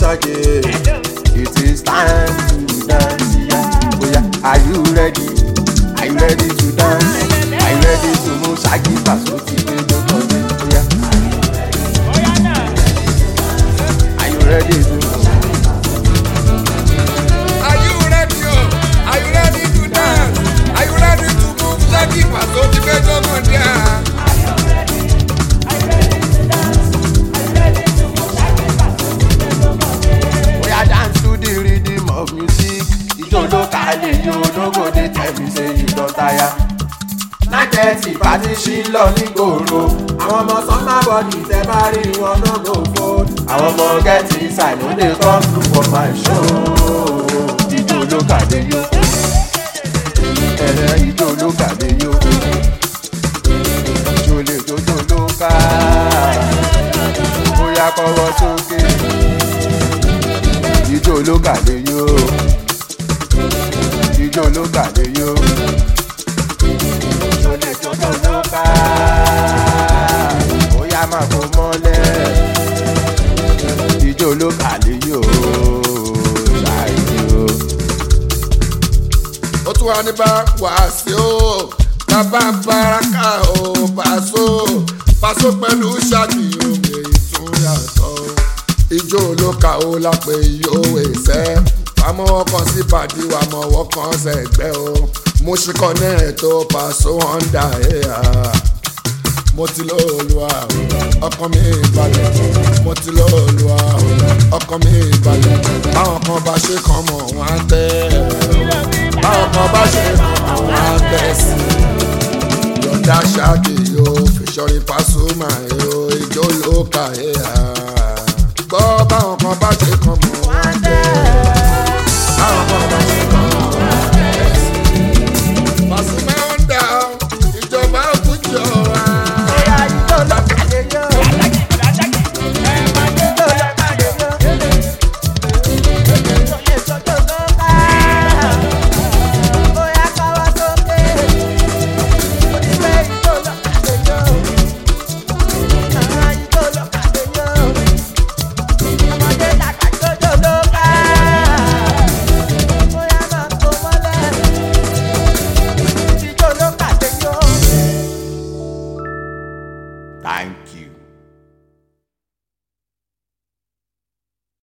again. It is time to dance, yeah. Oh yeah, are you ready? Are you ready to dance? Are you ready to move? Shaggy Paso ti gbé lóko dé, oh yeah. Are you ready to move? Are you ready, oh? Are you ready to dance? Are you ready to move? Shaggy Paso ti gbé lóko dé. Of music, ijó locally, you no go dey tell me say you don tire. 9:30 party ṣí lọ nígboro, àwọn ọmọ summer body tẹ bá rí wọn no go fold. Àwọn ọmọ get inside no dey come through for my show. Ijó locally yo, ijó locally yo, ijó lè jójó lóka, bóyá kọ́wọ́ sókè. Ijó locally yo, ijó locally yo, ijó lè jójó lóka, bóyá máa kó mọ́lẹ̀. Ijó locally yo, ṣáàyò. Ó tún wá ní bá wàásù o, bàbá baraka o, Paso pẹ̀lú Shaggy òye ìtúnyàtọ̀. Ijó lóka ó lápè yóò èsẹ́, wàá mọ́wọ́ kan sí bàdí, wàá mọ́wọ́ kan sẹ́gbẹ́ o. Mo ṣe kọ́ ní ètò Paso Honda ẹ̀yà. Mo ti lóòlùwà ọkàn mi balẹ̀, mo ti lóòlùwà ọkàn mi balẹ̀. Báwọn kan bá ṣe kàn mọ̀ wọ́n á tẹ́, báwọn kan bá ṣe kàn mọ̀ wọ́n á tẹ́ sí. Yọ̀ǹda Shaggy yóò fi ṣọrin Pasuma yóò ijó lóka ẹ̀yà. Gbọ́ báwọn kan bá ṣe kàn mọ̀ wọ́n á